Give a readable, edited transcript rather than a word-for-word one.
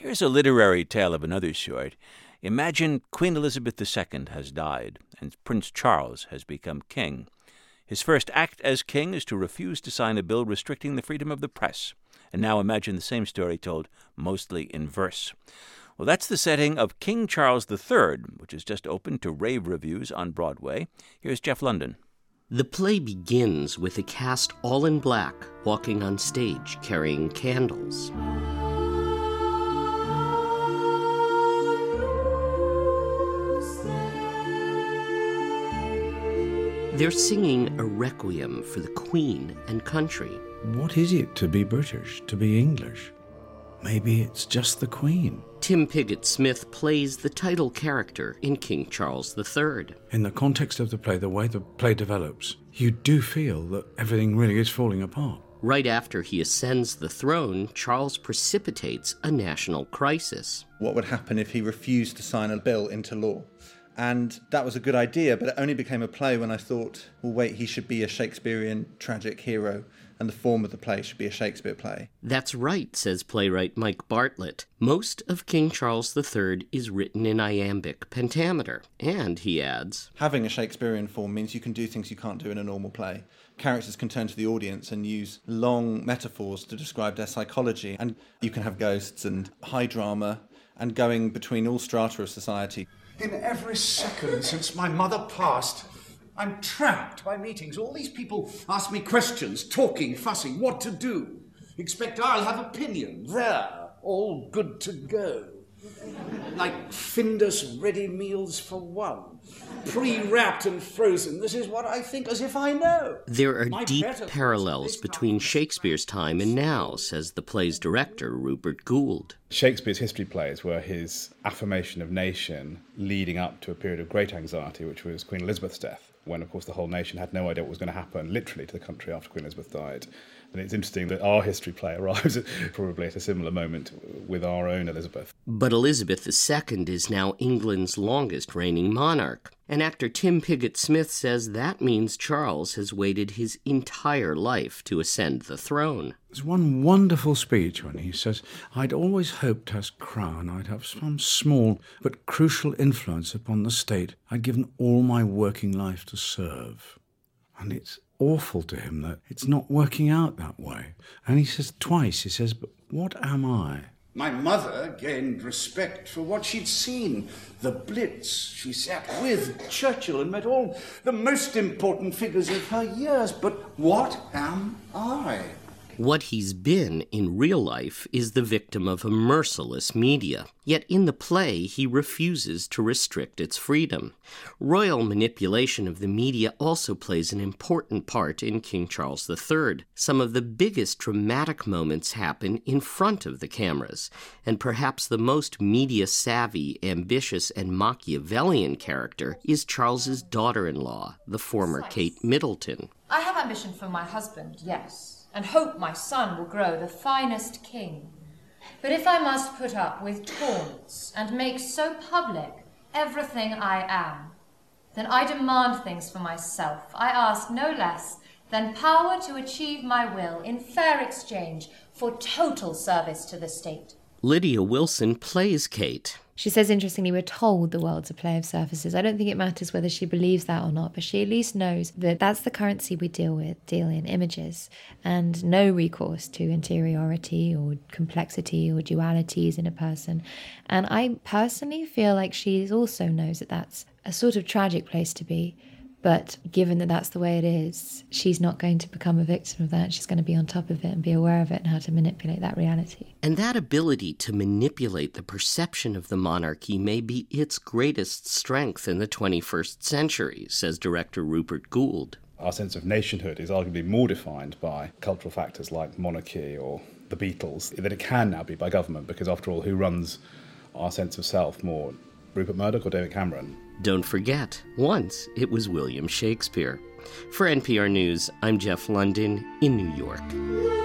Here's a literary tale of another sort. Imagine Queen Elizabeth II has died, and Prince Charles has become king. His first act as king is to refuse to sign a bill restricting the freedom of the press. And now imagine the same story told mostly in verse. Well, that's the setting of King Charles III, which is just opened to rave reviews on Broadway. Here's Jeff London. The play begins with a cast all in black, walking on stage carrying candles. They're singing a requiem for the Queen and country. What is it to be British, to be English? Maybe it's just the Queen. Tim Pigott-Smith plays the title character in King Charles III. In the context of the play, the way the play develops, you do feel that everything really is falling apart. Right after he ascends the throne, Charles precipitates a national crisis. What would happen if he refused to sign a bill into law? And that was a good idea, but it only became a play when I thought, well, wait, he should be a Shakespearean tragic hero, and the form of the play should be a Shakespeare play. That's right, says playwright Mike Bartlett. Most of King Charles III is written in iambic pentameter. And, he adds, having a Shakespearean form means you can do things you can't do in a normal play. Characters can turn to the audience and use long metaphors to describe their psychology, and you can have ghosts and high drama and going between all strata of society. In every second since my mother passed, I'm trapped by meetings. All these people ask me questions, talking, fussing, what to do. Expect I'll have opinion. There, all good to go. Like Findus ready meals for one. Pre-wrapped and frozen. This is what I think as if I know. There are deep parallels between Shakespeare's time and now, says the play's director, Rupert Gould. Shakespeare's history plays were his affirmation of nation leading up to a period of great anxiety, which was Queen Elizabeth's death, when, of course, the whole nation had no idea what was going to happen, literally, to the country after Queen Elizabeth died. And it's interesting that our history play arrives probably at a similar moment with our own Elizabeth. But Elizabeth II is now England's longest reigning monarch. And actor Tim Pigott-Smith says that means Charles has waited his entire life to ascend the throne. There's one wonderful speech when he says, I'd always hoped as crown I'd have some small but crucial influence upon the state I'd given all my working life to serve. And it's awful to him that it's not working out that way. And he says twice, he says, but what am I? My mother gained respect for what she'd seen. The Blitz. She sat with Churchill and met all the most important figures of her years. But what am I? What he's been in real life is the victim of a merciless media. Yet in the play, he refuses to restrict its freedom. Royal manipulation of the media also plays an important part in King Charles III. Some of the biggest dramatic moments happen in front of the cameras, and perhaps the most media-savvy, ambitious, and Machiavellian character is Charles's daughter-in-law, the former Kate Middleton. I have ambition for my husband, yes, and hope my son will grow the finest king. But if I must put up with taunts and make so public everything I am, then I demand things for myself. I ask no less than power to achieve my will in fair exchange for total service to the state. Lydia Wilson plays Kate. She says, interestingly, we're told the world's a play of surfaces. I don't think it matters whether she believes that or not, but she at least knows that that's the currency we deal in images, and no recourse to interiority or complexity or dualities in a person. And I personally feel like she also knows that that's a sort of tragic place to be. But given that that's the way it is, she's not going to become a victim of that. She's going to be on top of it and be aware of it and how to manipulate that reality. And that ability to manipulate the perception of the monarchy may be its greatest strength in the 21st century, says director Rupert Gould. Our sense of nationhood is arguably more defined by cultural factors like monarchy or the Beatles than it can now be by government, because after all, who runs our sense of self more, Rupert Murdoch or David Cameron? Don't forget, once it was William Shakespeare. For NPR News, I'm Jeff London in New York.